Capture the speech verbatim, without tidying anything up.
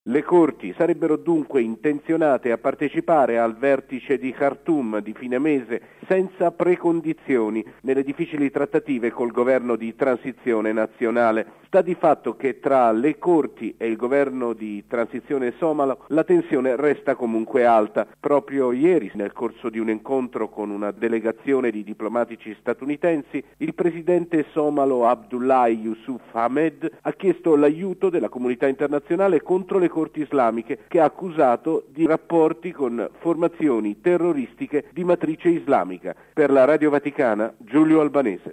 Le corti sarebbero dunque intenzionate a partecipare al vertice di Khartoum di fine mese senza precondizioni nelle difficili trattative col governo di transizione nazionale. Sta di fatto che tra le corti e il governo di transizione somalo la tensione resta comunque alta. Proprio ieri, nel corso di un incontro con una delegazione di diplomatici statunitensi, il presidente somalo Abdullahi Yusuf Ahmed ha chiesto l'aiuto della comunità internazionale contro le corti islamiche, che ha accusato di rapporti con formazioni terroristiche di matrice islamica. Per la Radio Vaticana, Giulio Albanese.